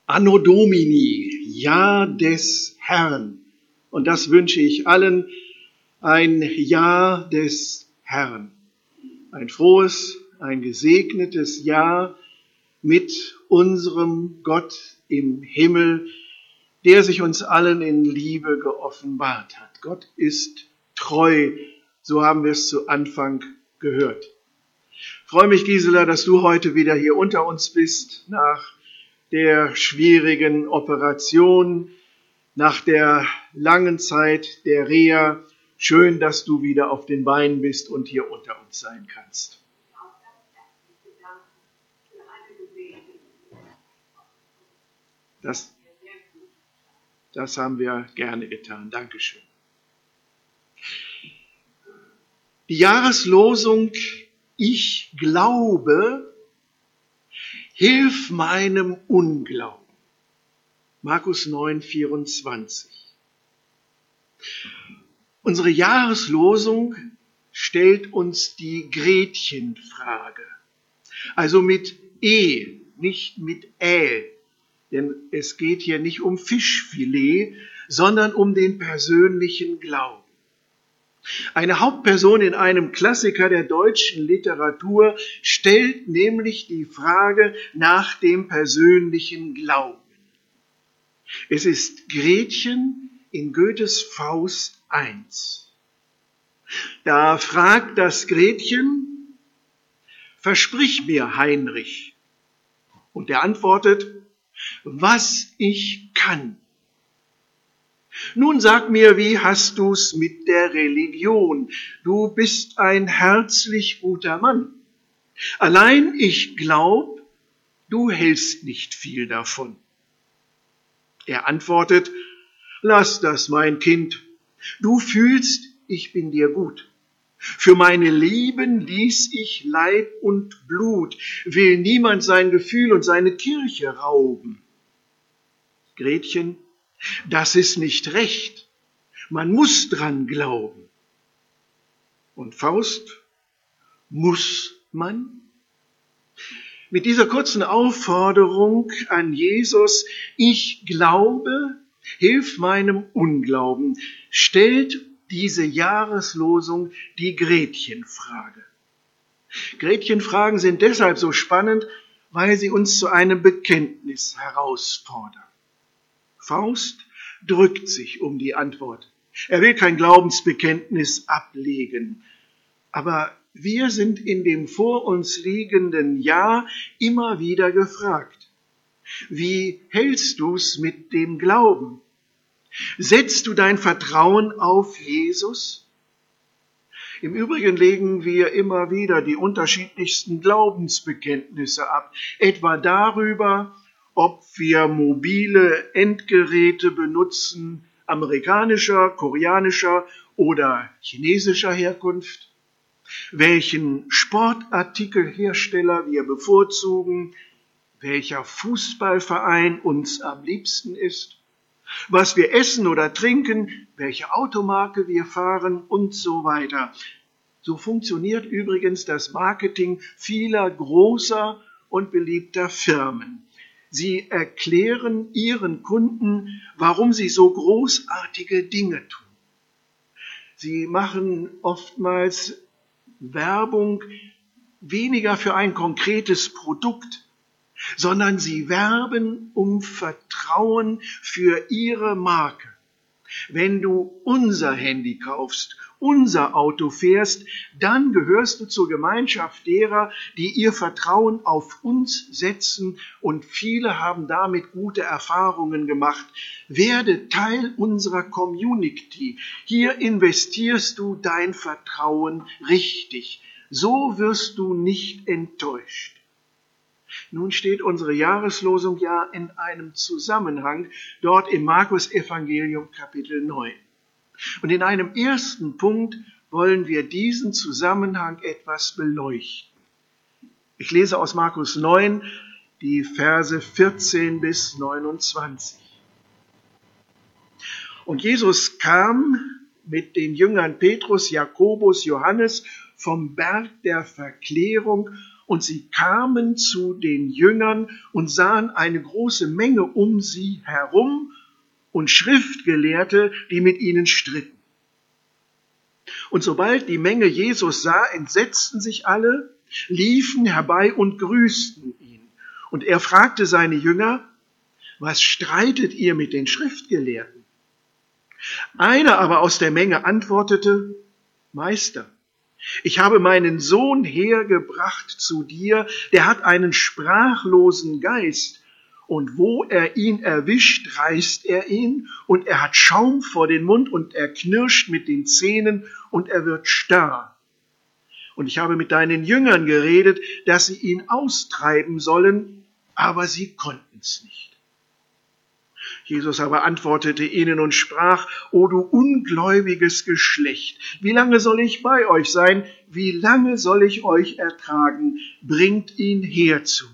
Anno Domini, Jahr des Herrn. Und das wünsche ich allen, ein Jahr des Herrn. Ein frohes, ein gesegnetes Jahr mit unserem Gott im Himmel, der sich uns allen in Liebe geoffenbart hat. Gott ist treu, so haben wir es zu Anfang gehört. Ich freue mich, Gisela, dass du heute wieder hier unter uns bist, nach der schwierigen Operation, nach der langen Zeit der Reha. Schön, dass du wieder auf den Beinen bist und hier unter uns sein kannst. Das haben wir gerne getan. Dankeschön. Die Jahreslosung Ich glaube, hilf meinem Unglauben. Markus 9, 24. Unsere Jahreslosung stellt uns die Gretchenfrage. Also mit E, nicht mit Ä. Denn es geht hier nicht um Fischfilet, sondern um den persönlichen Glauben. Eine Hauptperson in einem Klassiker der deutschen Literatur stellt nämlich die Frage nach dem persönlichen Glauben. Es ist Gretchen in Goethes Faust I. Da fragt das Gretchen, versprich mir, Heinrich. Und er antwortet, was ich kann. Nun sag mir, wie hast du's mit der Religion? Du bist ein herzlich guter Mann. Allein ich glaub, du hältst nicht viel davon. Er antwortet, lass das, mein Kind. Du fühlst, ich bin dir gut. Für meine Lieben ließ ich Leib und Blut, will niemand sein Gefühl und seine Kirche rauben. Gretchen, das ist nicht recht. Man muss dran glauben. Und Faust, muss man? Mit dieser kurzen Aufforderung an Jesus, ich glaube, hilf meinem Unglauben, stellt diese Jahreslosung die Gretchenfrage. Gretchenfragen sind deshalb so spannend, weil sie uns zu einem Bekenntnis herausfordern. Faust drückt sich um die Antwort. Er will kein Glaubensbekenntnis ablegen. Aber wir sind in dem vor uns liegenden Jahr immer wieder gefragt. Wie hältst du's mit dem Glauben? Setzt du dein Vertrauen auf Jesus? Im Übrigen legen wir immer wieder die unterschiedlichsten Glaubensbekenntnisse ab, etwa darüber, ob wir mobile Endgeräte benutzen, amerikanischer, koreanischer oder chinesischer Herkunft, welchen Sportartikelhersteller wir bevorzugen, welcher Fußballverein uns am liebsten ist, was wir essen oder trinken, welche Automarke wir fahren und so weiter. So funktioniert übrigens das Marketing vieler großer und beliebter Firmen. Sie erklären ihren Kunden, warum sie so großartige Dinge tun. Sie machen oftmals Werbung weniger für ein konkretes Produkt, sondern sie werben um Vertrauen für ihre Marke. Wenn du unser Handy kaufst, unser Auto fährst, dann gehörst du zur Gemeinschaft derer, die ihr Vertrauen auf uns setzen, und viele haben damit gute Erfahrungen gemacht. Werde Teil unserer Community. Hier investierst du dein Vertrauen richtig. So wirst du nicht enttäuscht. Nun steht unsere Jahreslosung ja in einem Zusammenhang dort im Markus-Evangelium Kapitel 9. Und in einem ersten Punkt wollen wir diesen Zusammenhang etwas beleuchten. Ich lese aus Markus 9 die Verse 14 bis 29. Und Jesus kam mit den Jüngern Petrus, Jakobus, Johannes vom Berg der Verklärung Und sie kamen zu den Jüngern und sahen eine große Menge um sie herum und Schriftgelehrte, die mit ihnen stritten. Und sobald die Menge Jesus sah, entsetzten sich alle, liefen herbei und grüßten ihn. Und er fragte seine Jünger: Was streitet ihr mit den Schriftgelehrten? Einer aber aus der Menge antwortete: Meister, ich habe meinen Sohn hergebracht zu dir, der hat einen sprachlosen Geist, und wo er ihn erwischt, reißt er ihn, und er hat Schaum vor den Mund, und er knirscht mit den Zähnen, und er wird starr. Und ich habe mit deinen Jüngern geredet, dass sie ihn austreiben sollen, aber sie konnten es nicht. Jesus aber antwortete ihnen und sprach: O du ungläubiges Geschlecht, wie lange soll ich bei euch sein? Wie lange soll ich euch ertragen? Bringt ihn her zu mir.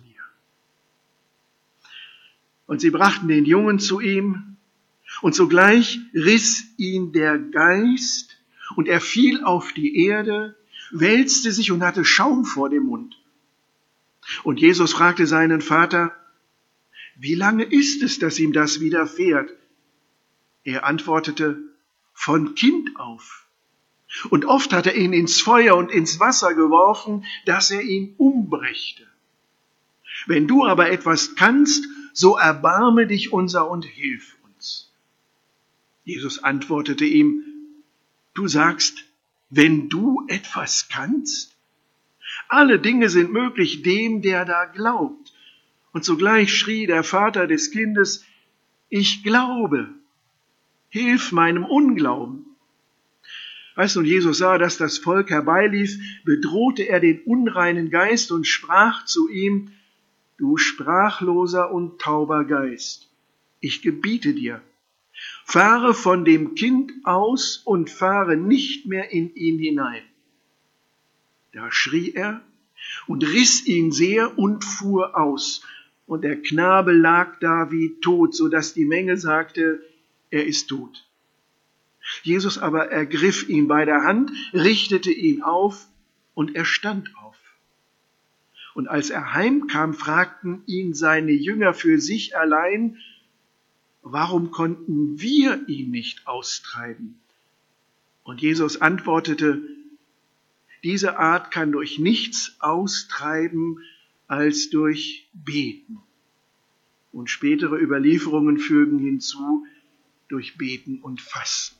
Und sie brachten den Jungen zu ihm, und sogleich riss ihn der Geist, und er fiel auf die Erde, wälzte sich und hatte Schaum vor dem Mund. Und Jesus fragte seinen Vater: Wie lange ist es, dass ihm das widerfährt? Er antwortete: Von Kind auf. Und oft hat er ihn ins Feuer und ins Wasser geworfen, dass er ihn umbrächte. Wenn du aber etwas kannst, so erbarme dich unser und hilf uns. Jesus antwortete ihm: Du sagst, wenn du etwas kannst? Alle Dinge sind möglich dem, der da glaubt. Und sogleich schrie der Vater des Kindes: Ich glaube, hilf meinem Unglauben. Als nun Jesus sah, dass das Volk herbeilief, bedrohte er den unreinen Geist und sprach zu ihm: Du sprachloser und tauber Geist, ich gebiete dir, fahre von dem Kind aus und fahre nicht mehr in ihn hinein. Da schrie er und riss ihn sehr und fuhr aus. Und der Knabe lag da wie tot, so dass die Menge sagte: Er ist tot. Jesus aber ergriff ihn bei der Hand, richtete ihn auf, und er stand auf. Und als er heimkam, fragten ihn seine Jünger für sich allein: Warum konnten wir ihn nicht austreiben? Und Jesus antwortete: Diese Art kann durch nichts austreiben als durch Beten. Und spätere Überlieferungen fügen hinzu: durch Beten und Fasten.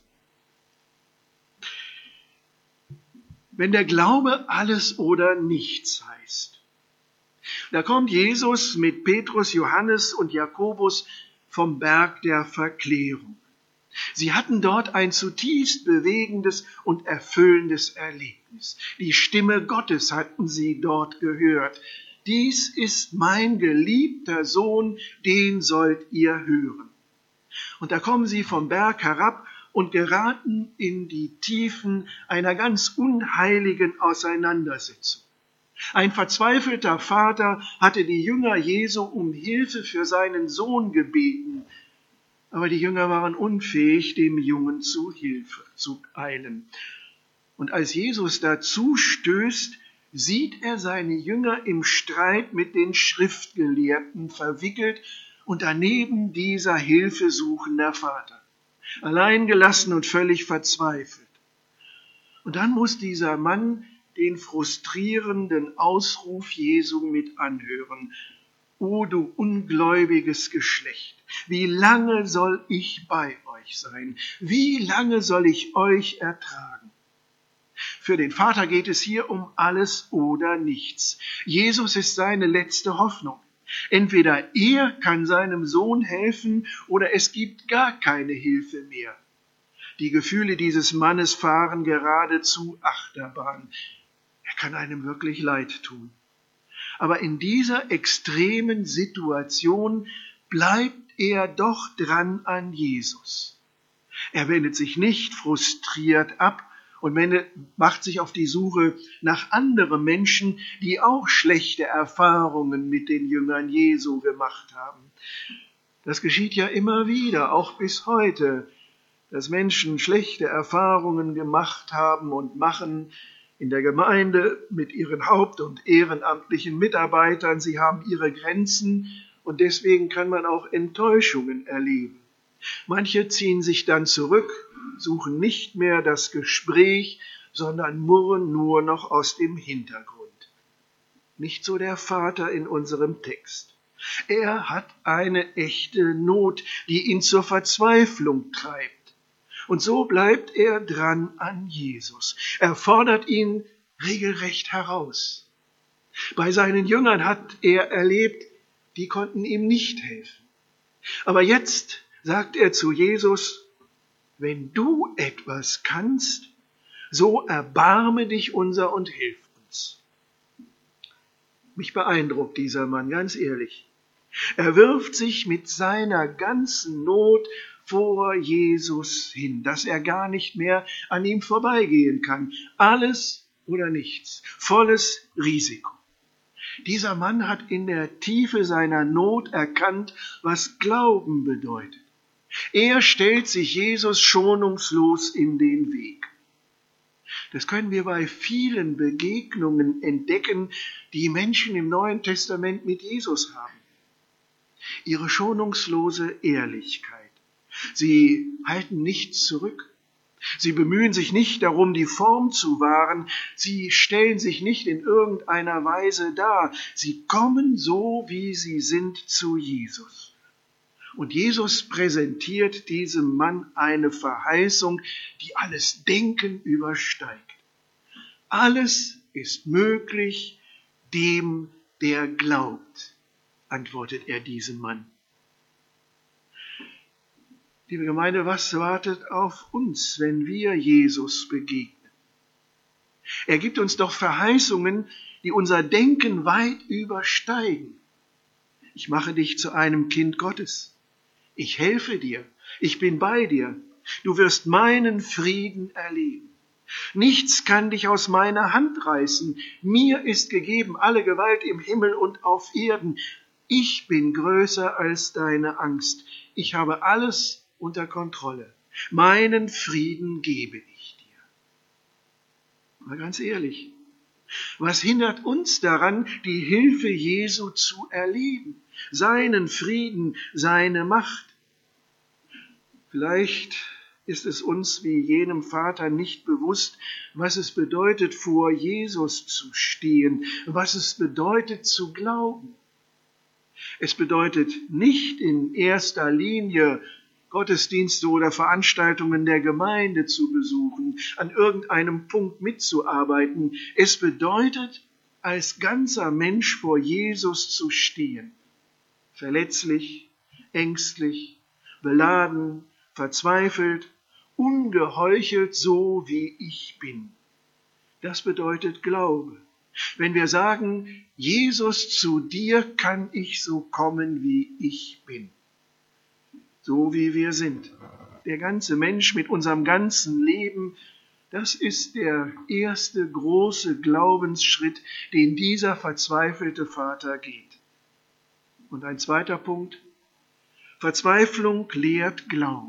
Wenn der Glaube alles oder nichts heißt, da kommt Jesus mit Petrus, Johannes und Jakobus vom Berg der Verklärung. Sie hatten dort ein zutiefst bewegendes und erfüllendes Erlebnis. Die Stimme Gottes hatten sie dort gehört. Dies ist mein geliebter Sohn, den sollt ihr hören. Und da kommen sie vom Berg herab und geraten in die Tiefen einer ganz unheiligen Auseinandersetzung. Ein verzweifelter Vater hatte die Jünger Jesu um Hilfe für seinen Sohn gebeten, aber die Jünger waren unfähig, dem Jungen zu Hilfe zu eilen. Und als Jesus dazu stößt, sieht er seine Jünger im Streit mit den Schriftgelehrten verwickelt und daneben dieser hilfesuchender Vater, alleingelassen und völlig verzweifelt. Und dann muss dieser Mann den frustrierenden Ausruf Jesu mit anhören: O du ungläubiges Geschlecht, wie lange soll ich bei euch sein? Wie lange soll ich euch ertragen? Für den Vater geht es hier um alles oder nichts. Jesus ist seine letzte Hoffnung. Entweder er kann seinem Sohn helfen oder es gibt gar keine Hilfe mehr. Die Gefühle dieses Mannes fahren geradezu Achterbahn. Er kann einem wirklich leid tun. Aber in dieser extremen Situation bleibt er doch dran an Jesus. Er wendet sich nicht frustriert ab und macht sich auf die Suche nach anderen Menschen, die auch schlechte Erfahrungen mit den Jüngern Jesu gemacht haben. Das geschieht ja immer wieder, auch bis heute, dass Menschen schlechte Erfahrungen gemacht haben und machen, in der Gemeinde mit ihren haupt- und ehrenamtlichen Mitarbeitern. Sie haben ihre Grenzen und deswegen kann man auch Enttäuschungen erleben. Manche ziehen sich dann zurück, suchen nicht mehr das Gespräch, sondern murren nur noch aus dem Hintergrund. Nicht so der Vater in unserem Text. Er hat eine echte Not, die ihn zur Verzweiflung treibt. Und so bleibt er dran an Jesus. Er fordert ihn regelrecht heraus. Bei seinen Jüngern hat er erlebt, die konnten ihm nicht helfen. Aber jetzt sagt er zu Jesus, wenn du etwas kannst, so erbarme dich unser und hilf uns. Mich beeindruckt dieser Mann, ganz ehrlich. Er wirft sich mit seiner ganzen Not vor Jesus hin, dass er gar nicht mehr an ihm vorbeigehen kann. Alles oder nichts, volles Risiko. Dieser Mann hat in der Tiefe seiner Not erkannt, was Glauben bedeutet. Er stellt sich Jesus schonungslos in den Weg. Das können wir bei vielen Begegnungen entdecken, die Menschen im Neuen Testament mit Jesus haben. Ihre schonungslose Ehrlichkeit. Sie halten nichts zurück. Sie bemühen sich nicht darum, die Form zu wahren. Sie stellen sich nicht in irgendeiner Weise dar. Sie kommen so, wie sie sind, zu Jesus. Und Jesus präsentiert diesem Mann eine Verheißung, die alles Denken übersteigt. Alles ist möglich dem, der glaubt, antwortet er diesem Mann. Liebe Gemeinde, was wartet auf uns, wenn wir Jesus begegnen? Er gibt uns doch Verheißungen, die unser Denken weit übersteigen. Ich mache dich zu einem Kind Gottes. Ich helfe dir. Ich bin bei dir. Du wirst meinen Frieden erleben. Nichts kann dich aus meiner Hand reißen. Mir ist gegeben alle Gewalt im Himmel und auf Erden. Ich bin größer als deine Angst. Ich habe alles unter Kontrolle. Meinen Frieden gebe ich dir. Mal ganz ehrlich, was hindert uns daran, die Hilfe Jesu zu erleben? Seinen Frieden, seine Macht. Vielleicht ist es uns wie jenem Vater nicht bewusst, was es bedeutet, vor Jesus zu stehen, was es bedeutet, zu glauben. Es bedeutet nicht in erster Linie, Gottesdienste oder Veranstaltungen der Gemeinde zu besuchen, an irgendeinem Punkt mitzuarbeiten. Es bedeutet, als ganzer Mensch vor Jesus zu stehen. Verletzlich, ängstlich, beladen, verzweifelt, ungeheuchelt, so wie ich bin. Das bedeutet Glaube. Wenn wir sagen, Jesus, zu dir kann ich so kommen, wie ich bin. So wie wir sind. Der ganze Mensch mit unserem ganzen Leben, das ist der erste große Glaubensschritt, den dieser verzweifelte Vater geht. Und ein zweiter Punkt, Verzweiflung lehrt Glauben.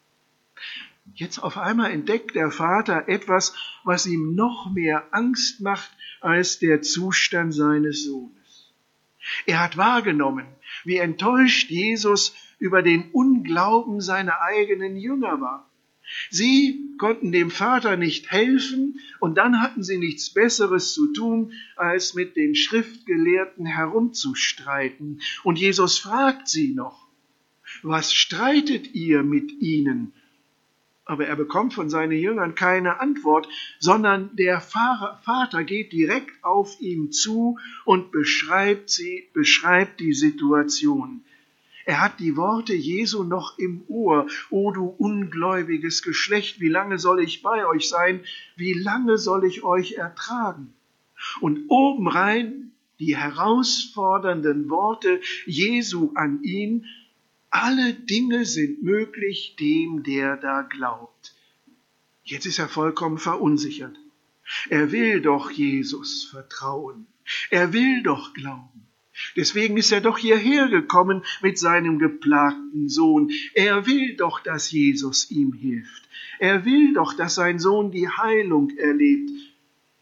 Jetzt auf einmal entdeckt der Vater etwas, was ihm noch mehr Angst macht als der Zustand seines Sohnes. Er hat wahrgenommen, wie enttäuscht Jesus über den Unglauben seiner eigenen Jünger war. Sie konnten dem Vater nicht helfen und dann hatten sie nichts Besseres zu tun, als mit den Schriftgelehrten herumzustreiten. Und Jesus fragt sie noch, was streitet ihr mit ihnen? Aber er bekommt von seinen Jüngern keine Antwort, sondern der Vater geht direkt auf ihn zu und beschreibt die Situation. Er hat die Worte Jesu noch im Ohr. O du ungläubiges Geschlecht, wie lange soll ich bei euch sein? Wie lange soll ich euch ertragen? Und obendrein die herausfordernden Worte Jesu an ihn. Alle Dinge sind möglich dem, der da glaubt. Jetzt ist er vollkommen verunsichert. Er will doch Jesus vertrauen. Er will doch glauben. Deswegen ist er doch hierher gekommen mit seinem geplagten Sohn. Er will doch, dass Jesus ihm hilft. Er will doch, dass sein Sohn die Heilung erlebt.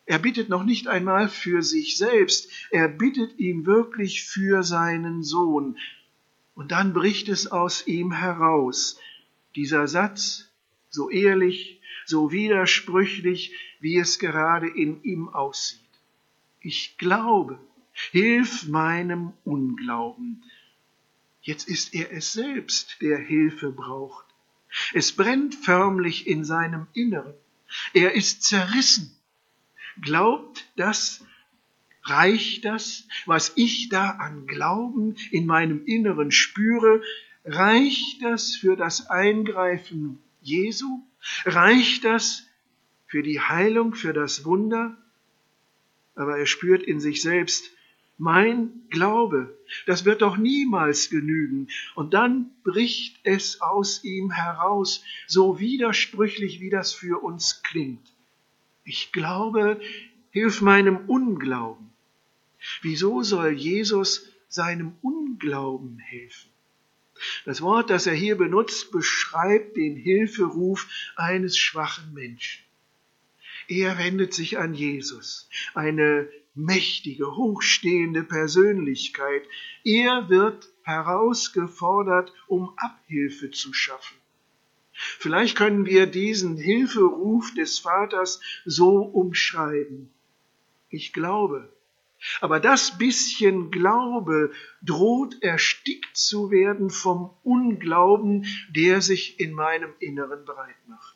Er bittet noch nicht einmal für sich selbst, er bittet ihn wirklich für seinen Sohn. Und dann bricht es aus ihm heraus. Dieser Satz, so ehrlich, so widersprüchlich, wie es gerade in ihm aussieht. Ich glaube, hilf meinem Unglauben. Jetzt ist er es selbst, der Hilfe braucht. Es brennt förmlich in seinem Inneren. Er ist zerrissen. Glaubt das, reicht das, was ich da an Glauben in meinem Inneren spüre, reicht das für das Eingreifen Jesu? Reicht das für die Heilung, für das Wunder? Aber er spürt in sich selbst, mein Glaube, das wird doch niemals genügen. Und dann bricht es aus ihm heraus, so widersprüchlich, wie das für uns klingt. Ich glaube, hilf meinem Unglauben. Wieso soll Jesus seinem Unglauben helfen? Das Wort, das er hier benutzt, beschreibt den Hilferuf eines schwachen Menschen. Er wendet sich an Jesus, eine mächtige, hochstehende Persönlichkeit. Er wird herausgefordert, um Abhilfe zu schaffen. Vielleicht können wir diesen Hilferuf des Vaters so umschreiben. Ich glaube, aber das bisschen Glaube droht erstickt zu werden vom Unglauben, der sich in meinem Inneren breit macht.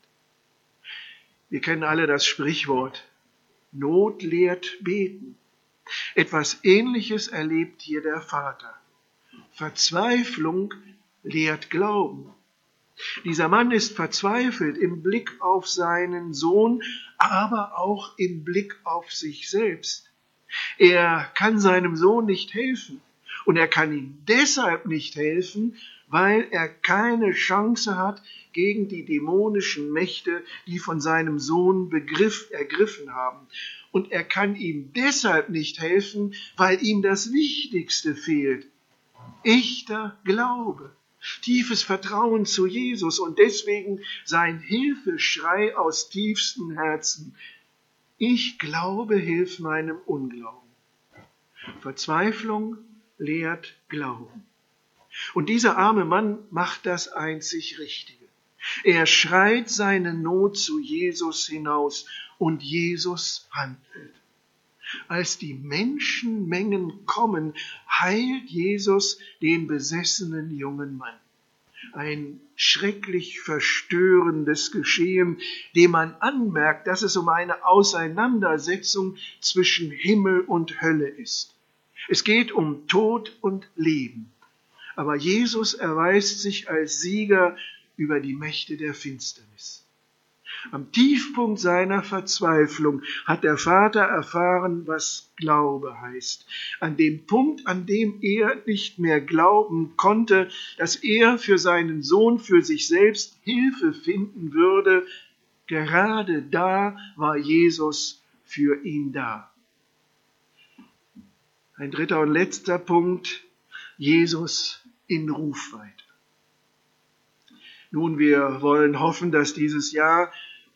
Wir kennen alle das Sprichwort, Not lehrt beten. Etwas Ähnliches erlebt hier der Vater. Verzweiflung lehrt Glauben. Dieser Mann ist verzweifelt im Blick auf seinen Sohn, aber auch im Blick auf sich selbst. Er kann seinem Sohn nicht helfen und er kann ihm deshalb nicht helfen, weil er keine Chance hat gegen die dämonischen Mächte, die von seinem Sohn ergriffen haben. Und er kann ihm deshalb nicht helfen, weil ihm das Wichtigste fehlt. Echter Glaube. Tiefes Vertrauen zu Jesus und deswegen sein Hilfeschrei aus tiefstem Herzen. Ich glaube, hilf meinem Unglauben. Verzweiflung lehrt Glauben. Und dieser arme Mann macht das einzig Richtige. Er schreit seine Not zu Jesus hinaus und Jesus handelt. Als die Menschenmengen kommen, heilt Jesus den besessenen jungen Mann. Ein schrecklich verstörendes Geschehen, dem man anmerkt, dass es um eine Auseinandersetzung zwischen Himmel und Hölle ist. Es geht um Tod und Leben. Aber Jesus erweist sich als Sieger über die Mächte der Finsternis. Am Tiefpunkt seiner Verzweiflung hat der Vater erfahren, was Glaube heißt. An dem Punkt, an dem er nicht mehr glauben konnte, dass er für seinen Sohn, für sich selbst Hilfe finden würde, gerade da war Jesus für ihn da. Ein dritter und letzter Punkt, Jesus in Rufweite. Nun, wir wollen hoffen, dass dieses Jahr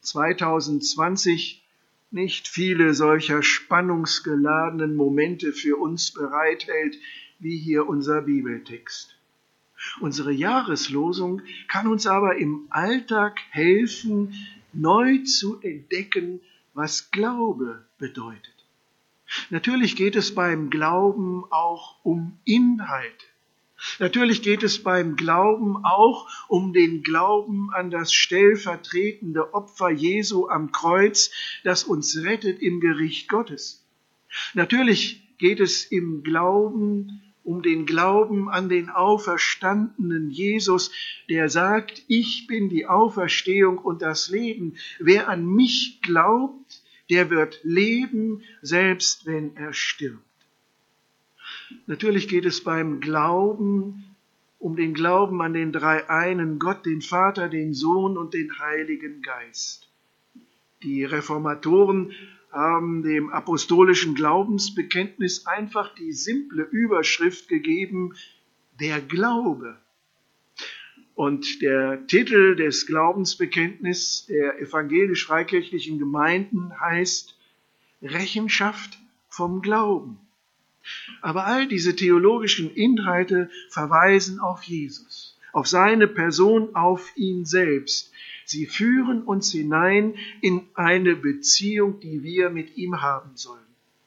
2020 nicht viele solcher spannungsgeladenen Momente für uns bereithält, wie hier unser Bibeltext. Unsere Jahreslosung kann uns aber im Alltag helfen, neu zu entdecken, was Glaube bedeutet. Natürlich geht es beim Glauben auch um Inhalte. Natürlich geht es beim Glauben auch um den Glauben an das stellvertretende Opfer Jesu am Kreuz, das uns rettet im Gericht Gottes. Natürlich geht es im Glauben um den Glauben an den auferstandenen Jesus, der sagt, ich bin die Auferstehung und das Leben. Wer an mich glaubt, der wird leben, selbst wenn er stirbt. Natürlich geht es beim Glauben um den Glauben an den dreieinen Gott, den Vater, den Sohn und den Heiligen Geist. Die Reformatoren haben dem apostolischen Glaubensbekenntnis einfach die simple Überschrift gegeben, der Glaube. Und der Titel des Glaubensbekenntnisses der evangelisch-freikirchlichen Gemeinden heißt Rechenschaft vom Glauben. Aber all diese theologischen Inhalte verweisen auf Jesus, auf seine Person, auf ihn selbst. Sie führen uns hinein in eine Beziehung, die wir mit ihm haben sollen.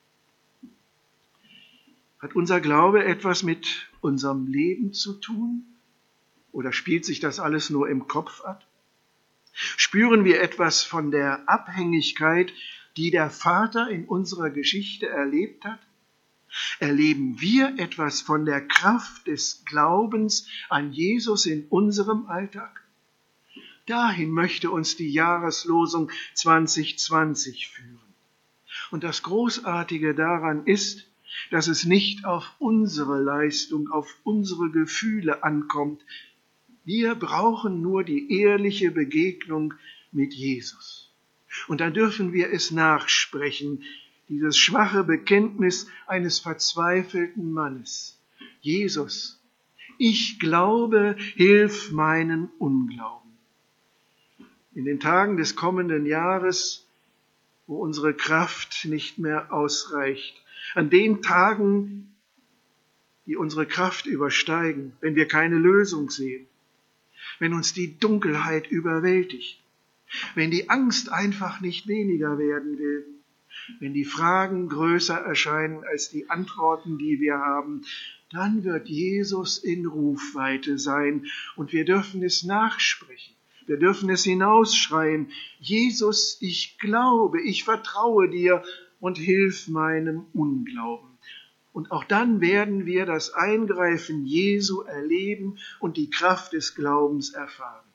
Hat unser Glaube etwas mit unserem Leben zu tun? Oder spielt sich das alles nur im Kopf ab? Spüren wir etwas von der Abhängigkeit, die der Vater in unserer Geschichte erlebt hat? Erleben wir etwas von der Kraft des Glaubens an Jesus in unserem Alltag? Dahin möchte uns die Jahreslosung 2020 führen. Und das Großartige daran ist, dass es nicht auf unsere Leistung, auf unsere Gefühle ankommt. Wir brauchen nur die ehrliche Begegnung mit Jesus. Und dann dürfen wir es nachsprechen, dieses schwache Bekenntnis eines verzweifelten Mannes. Jesus, ich glaube, hilf meinen Unglauben. In den Tagen des kommenden Jahres, wo unsere Kraft nicht mehr ausreicht, an den Tagen, die unsere Kraft übersteigen, wenn wir keine Lösung sehen, wenn uns die Dunkelheit überwältigt, wenn die Angst einfach nicht weniger werden will, wenn die Fragen größer erscheinen als die Antworten, die wir haben, dann wird Jesus in Rufweite sein und wir dürfen es nachsprechen. Wir dürfen es hinausschreien. Jesus, ich glaube, ich vertraue dir und hilf meinem Unglauben. Und auch dann werden wir das Eingreifen Jesu erleben und die Kraft des Glaubens erfahren.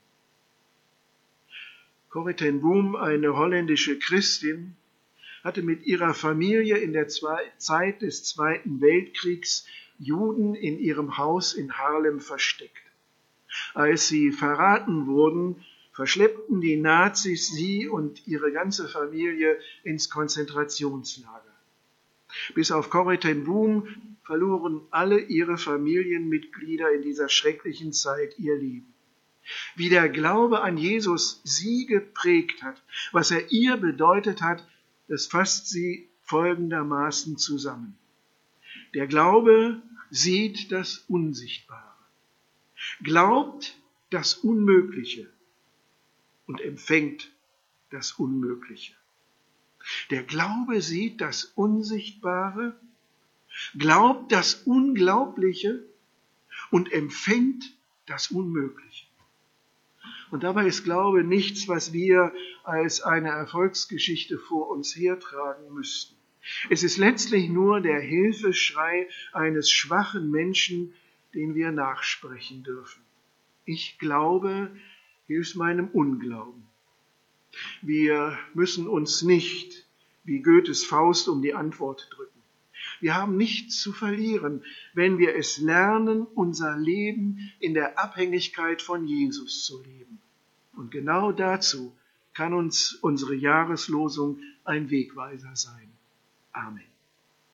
Corrie ten Boom, eine holländische Christin, hatte mit ihrer Familie in der Zeit des Zweiten Weltkriegs Juden in ihrem Haus in Haarlem versteckt. Als sie verraten wurden, verschleppten die Nazis sie und ihre ganze Familie ins Konzentrationslager. Bis auf Corrie ten Boom verloren alle ihre Familienmitglieder in dieser schrecklichen Zeit ihr Leben. Wie der Glaube an Jesus sie geprägt hat, was er ihr bedeutet hat, das fasst sie folgendermaßen zusammen. Der Glaube sieht das Unsichtbare, glaubt das Unmögliche und empfängt das Unmögliche. Der Glaube sieht das Unsichtbare, glaubt das Unglaubliche und empfängt das Unmögliche. Und dabei ist Glaube nichts, was wir als eine Erfolgsgeschichte vor uns hertragen müssten. Es ist letztlich nur der Hilfeschrei eines schwachen Menschen, den wir nachsprechen dürfen. Ich glaube, hilf meinem Unglauben. Wir müssen uns nicht wie Goethes Faust um die Antwort drücken. Wir haben nichts zu verlieren, wenn wir es lernen, unser Leben in der Abhängigkeit von Jesus zu leben. Und genau dazu kann uns unsere Jahreslosung ein Wegweiser sein. Amen.